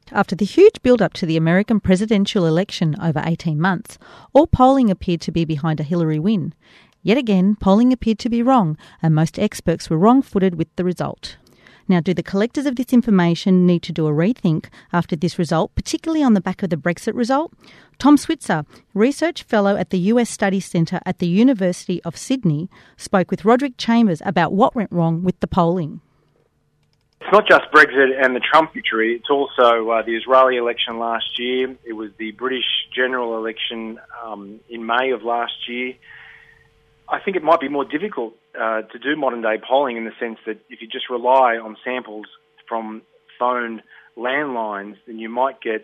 After the huge build-up to the American presidential election over 18 months, all polling appeared to be behind a Hillary win. Yet again, polling appeared to be wrong, and most experts were wrong-footed with the result. Now, do the collectors of this information need to do a rethink after this result, particularly on the back of the Brexit result? Tom Switzer, Research Fellow at the US Studies Centre at the University of Sydney, spoke with Roderick Chambers about what went wrong with the polling. It's not just Brexit and the Trump victory, it's also the Israeli election last year. It was the British general election in May of last year. I think it might be more difficult to do modern-day polling in the sense that if you just rely on samples from phone landlines, then you might get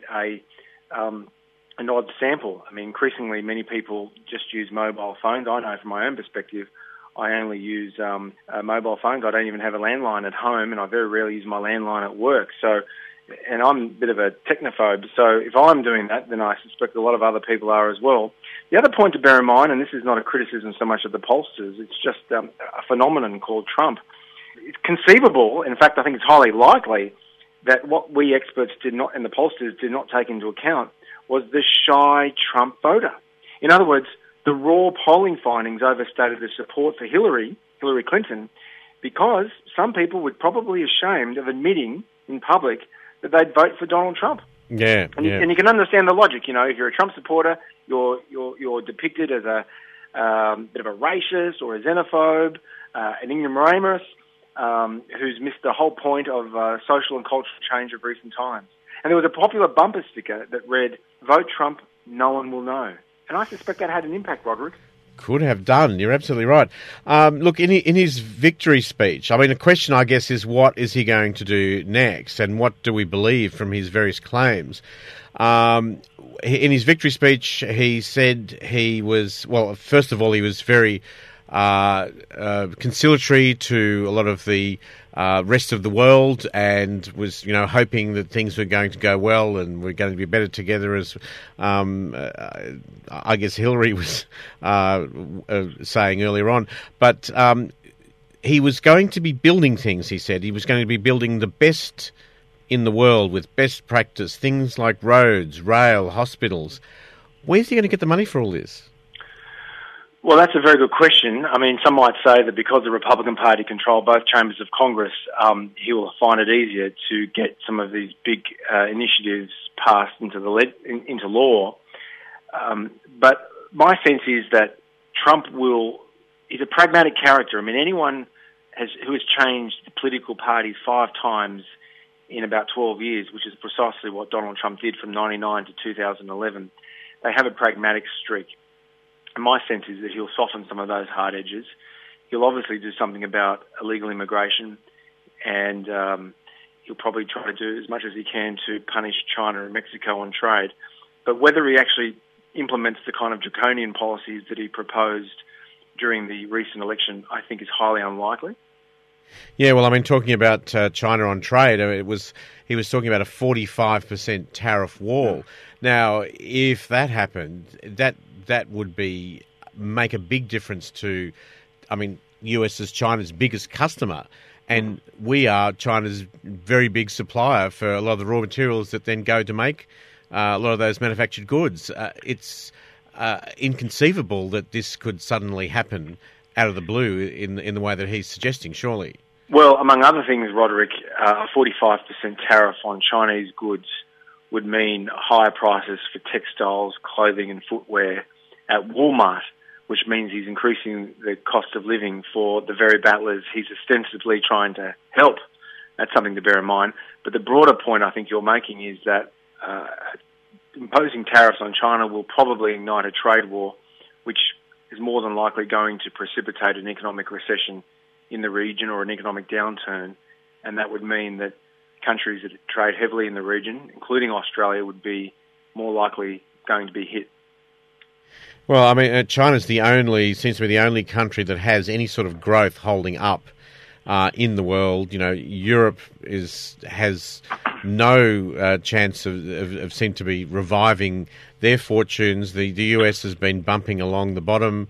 an odd sample. I mean, increasingly, many people just use mobile phones. I know from my own perspective, I only use mobile phones. I don't even have a landline at home, and I very rarely use my landline at work. And I'm a bit of a technophobe, so if I'm doing that, then I suspect a lot of other people are as well. The other point to bear in mind, and this is not a criticism so much of the pollsters, it's just a phenomenon called Trump. It's conceivable, in fact I think it's highly likely, that what we experts did not, and the pollsters did not take into account, was the shy Trump voter. In other words, the raw polling findings overstated the support for Hillary Clinton, because some people were probably ashamed of admitting in public that they'd vote for Donald Trump. Yeah, and you can understand the logic. You know, if you're a Trump supporter, you're depicted as a bit of a racist or a xenophobe, an ignoramus who's missed the whole point of social and cultural change of recent times. And there was a popular bumper sticker that read, "Vote Trump, no one will know." And I suspect that had an impact, Roderick. Could have done. You're absolutely right. Look, in his victory speech, I mean, the question, I guess, is what is he going to do next, and what do we believe from his various claims? In his victory speech, he said he was, well, first of all, he was very conciliatory to a lot of the rest of the world, and was, hoping that things were going to go well and we're going to be better together, as I guess Hillary was saying earlier on. But he was going to be building things, he said. He was going to be building the best in the world with best practice, things like roads, rail, hospitals. Where's he going to get the money for all this? Well, that's a very good question. I mean, some might say that because the Republican Party control both chambers of Congress, he will find it easier to get some of these big initiatives passed into law. But my sense is that Trump he's a pragmatic character. I mean, anyone who has changed the political parties 5 times in about 12 years, which is precisely what Donald Trump did from 1999 to 2011, they have a pragmatic streak. And my sense is that he'll soften some of those hard edges. He'll obviously do something about illegal immigration, and he'll probably try to do as much as he can to punish China and Mexico on trade. But whether he actually implements the kind of draconian policies that he proposed during the recent election, I think is highly unlikely. Yeah, well, I mean, talking about China on trade, he was talking about a 45% tariff wall. Now, if that happened, that would make a big difference to, I mean, US is China's biggest customer, and we are China's very big supplier for a lot of the raw materials that then go to make a lot of those manufactured goods. It's inconceivable that this could suddenly happen out of the blue in the way that he's suggesting, surely. Well, among other things, Roderick, a 45% tariff on Chinese goods would mean higher prices for textiles, clothing and footwear at Walmart, which means he's increasing the cost of living for the very battlers he's ostensibly trying to help. That's something to bear in mind. But the broader point I think you're making is that imposing tariffs on China will probably ignite a trade war, which is more than likely going to precipitate an economic recession in the region or an economic downturn. And that would mean that countries that trade heavily in the region, including Australia, would be more likely going to be hit. Well, I mean, China's seems to be the only country that has any sort of growth holding up in the world. Europe has no chance of seem to be reviving their fortunes. The US has been bumping along the bottom.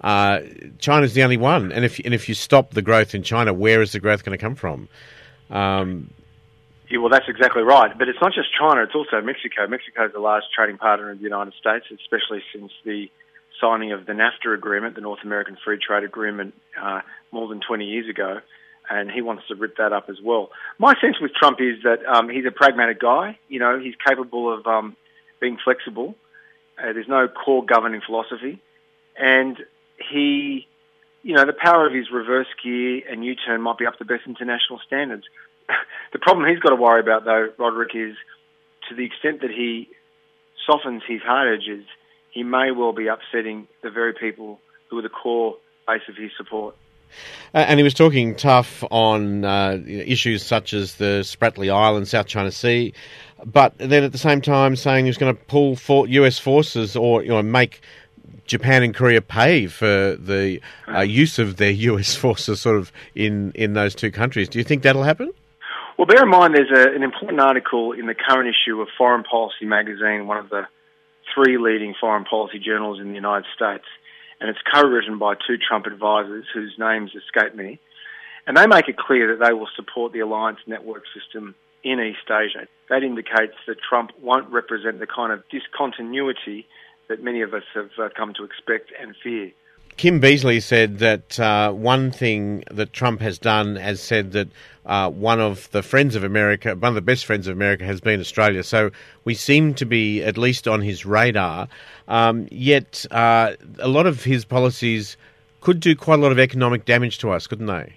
China's the only one, and if you stop the growth in China, where is the growth going to come from? Yeah, well, that's exactly right. But it's not just China, it's also Mexico. Mexico is the largest trading partner of the United States, especially since the signing of the NAFTA agreement, the North American Free Trade Agreement, more than 20 years ago. And he wants to rip that up as well. My sense with Trump is that he's a pragmatic guy. You know, he's capable of being flexible. There's no core governing philosophy. And he, you know, the power of his reverse gear and U-turn might be up to best international standards. The problem he's got to worry about, though, Roderick, is to the extent that he softens his hard edges, he may well be upsetting the very people who are the core base of his support. And he was talking tough on issues such as the Spratly Island, South China Sea, but then at the same time saying he was going to pull US forces or make Japan and Korea pay for the use of their US forces sort of in those two countries. Do you think that'll happen? Well, bear in mind there's an important article in the current issue of Foreign Policy magazine, one of the three leading foreign policy journals in the United States, and it's co-written by two Trump advisors whose names escape me, and they make it clear that they will support the alliance network system in East Asia. That indicates that Trump won't represent the kind of discontinuity that many of us have come to expect and fear. Kim Beazley said that one thing that Trump has done has said that one of the best friends of America has been Australia. So we seem to be at least on his radar. Yet a lot of his policies could do quite a lot of economic damage to us, couldn't they?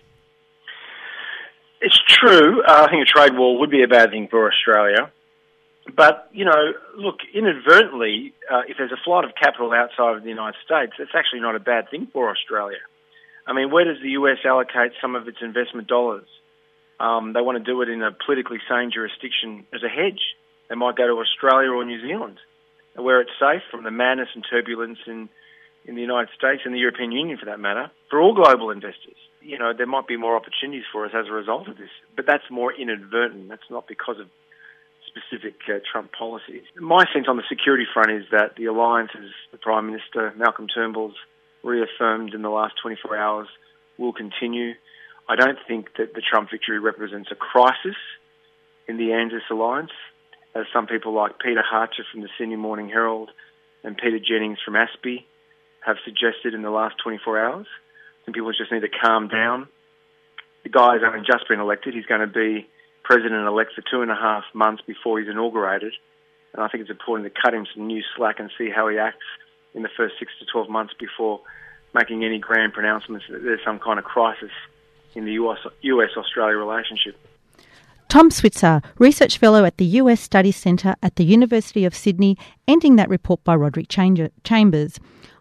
It's true. I think a trade war would be a bad thing for Australia. But, you know, look, inadvertently, if there's a flight of capital outside of the United States, it's actually not a bad thing for Australia. I mean, where does the US allocate some of its investment dollars? They want to do it in a politically sane jurisdiction as a hedge. They might go to Australia or New Zealand, where it's safe from the madness and turbulence in the United States and the European Union, for that matter, for all global investors. You know, there might be more opportunities for us as a result of this, but that's more inadvertent. That's not because of specific Trump policies. My sense on the security front is that the alliance, as the Prime Minister, Malcolm Turnbull's reaffirmed in the last 24 hours, will continue. I don't think that the Trump victory represents a crisis in the ANZUS alliance, as some people like Peter Harcher from the Sydney Morning Herald and Peter Jennings from ASPI have suggested in the last 24 hours. Some people just need to calm down. The guy has only just been elected. He's going to be President-elect for 2.5 months before he's inaugurated. And I think it's important to cut him some new slack and see how he acts in the first 6 to 12 months before making any grand pronouncements that there's some kind of crisis in the US-Australia relationship. Tom Switzer, Research Fellow at the US Studies Centre at the University of Sydney, ending that report by Roderick Chambers.